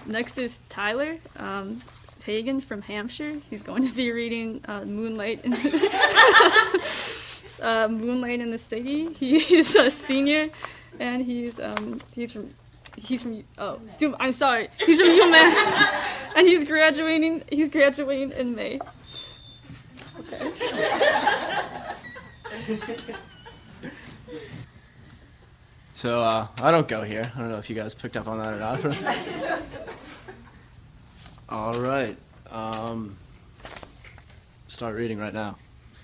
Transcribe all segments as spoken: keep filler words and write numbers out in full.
next is Tyler um, Hagen from Hampshire. He's going to be reading uh, Moonlight in uh, Moonlight in the City. He is a senior, and he's um, he's from he's from oh I'm sorry he's from UMass, and he's graduating he's graduating in May. Okay. So, uh, I don't go here. I don't know if you guys picked up on that or not. All right. Um, start reading right now.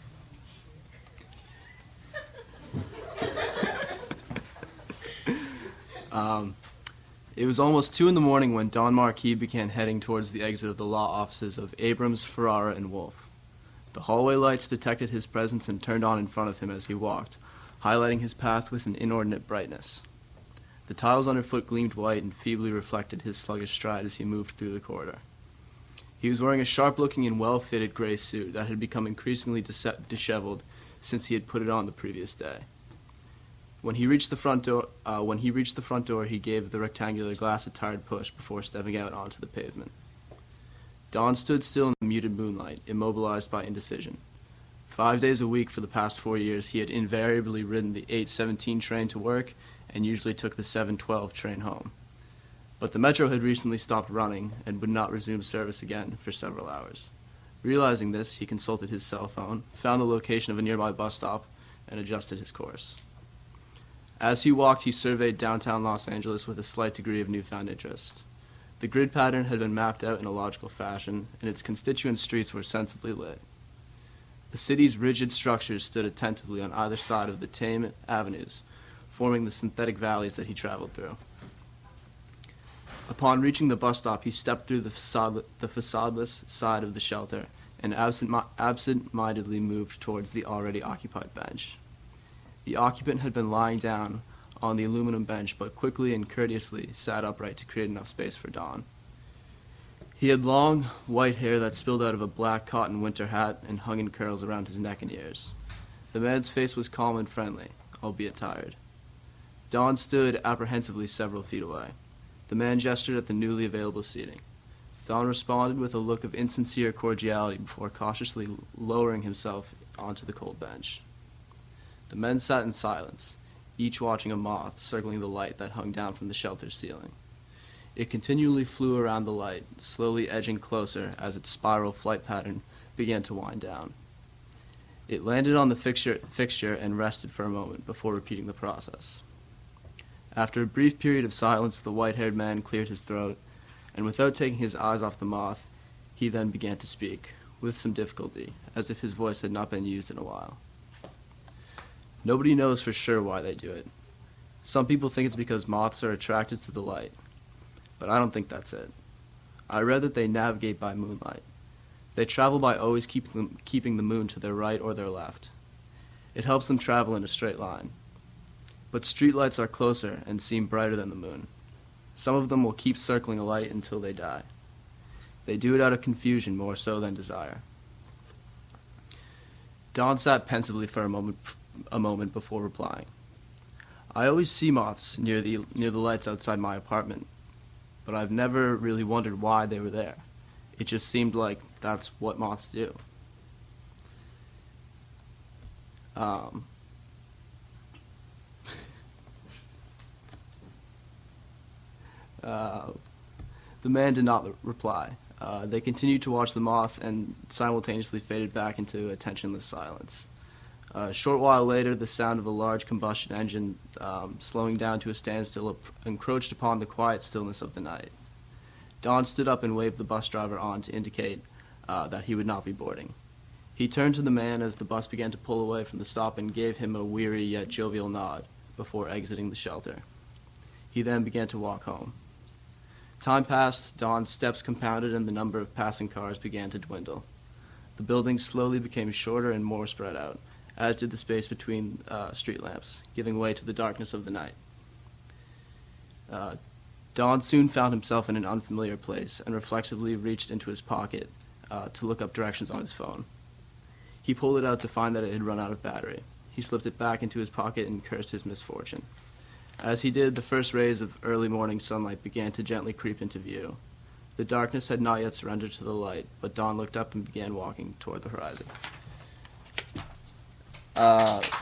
um, it was almost two in the morning when Don Marquis began heading towards the exit of the law offices of Abrams, Ferrara, and Wolf. The hallway lights detected his presence and turned on in front of him as he walked, highlighting his path with an inordinate brightness. The tiles underfoot gleamed white and feebly reflected his sluggish stride as he moved through the corridor. He was wearing a sharp-looking and well-fitted gray suit that had become increasingly dis- disheveled since he had put it on the previous day. When he reached the front door, uh, when he reached the front door, he gave the rectangular glass a tired push before stepping out onto the pavement. Don stood still in the muted moonlight, immobilized by indecision. Five days a week for the past four years, he had invariably ridden the eight seventeen train to work and usually took the seven twelve train home. But the Metro had recently stopped running and would not resume service again for several hours. Realizing this, he consulted his cell phone, found the location of a nearby bus stop, and adjusted his course. As he walked, he surveyed downtown Los Angeles with a slight degree of newfound interest. The grid pattern had been mapped out in a logical fashion, and its constituent streets were sensibly lit. The city's rigid structures stood attentively on either side of the tame avenues, forming the synthetic valleys that he traveled through. Upon reaching the bus stop, he stepped through the, facade, the facadeless side of the shelter and absent, absent-mindedly moved towards the already occupied bench. The occupant had been lying down on the aluminum bench, but quickly and courteously sat upright to create enough space for Don. He had long, white hair that spilled out of a black cotton winter hat and hung in curls around his neck and ears. The man's face was calm and friendly, albeit tired. Don stood apprehensively several feet away. The man gestured at the newly available seating. Don responded with a look of insincere cordiality before cautiously lowering himself onto the cold bench. The men sat in silence, each watching a moth circling the light that hung down from the shelter's ceiling. It continually flew around the light, slowly edging closer as its spiral flight pattern began to wind down. It landed on the fixture, fixture and rested for a moment before repeating the process. After a brief period of silence, the white-haired man cleared his throat, and without taking his eyes off the moth, he then began to speak, with some difficulty, as if his voice had not been used in a while. Nobody knows for sure why they do it. Some people think it's because moths are attracted to the light, but I don't think that's it. I read that they navigate by moonlight. They travel by always keep them, keeping the moon to their right or their left. It helps them travel in a straight line. But streetlights are closer and seem brighter than the moon. Some of them will keep circling a light until they die. They do it out of confusion more so than desire. Don sat pensively for a moment, a moment before replying. I always see moths near the near the lights outside my apartment, but I've never really wondered why they were there. It just seemed like that's what moths do. Um, uh, the man did not reply. Uh, they continued to watch the moth and simultaneously faded back into attentionless silence. Uh, a short while later, the sound of a large combustion engine um, slowing down to a standstill encroached upon the quiet stillness of the night. Don stood up and waved the bus driver on to indicate uh, that he would not be boarding. He turned to the man as the bus began to pull away from the stop and gave him a weary yet jovial nod before exiting the shelter. He then began to walk home. Time passed, Don's steps compounded, and the number of passing cars began to dwindle. The buildings slowly became shorter and more spread out, as did the space between uh, street lamps, giving way to the darkness of the night. Uh, Don soon found himself in an unfamiliar place and reflexively reached into his pocket uh, to look up directions on his phone. He pulled it out to find that it had run out of battery. He slipped it back into his pocket and cursed his misfortune. As he did, the first rays of early morning sunlight began to gently creep into view. The darkness had not yet surrendered to the light, but Dawn looked up and began walking toward the horizon. Uh,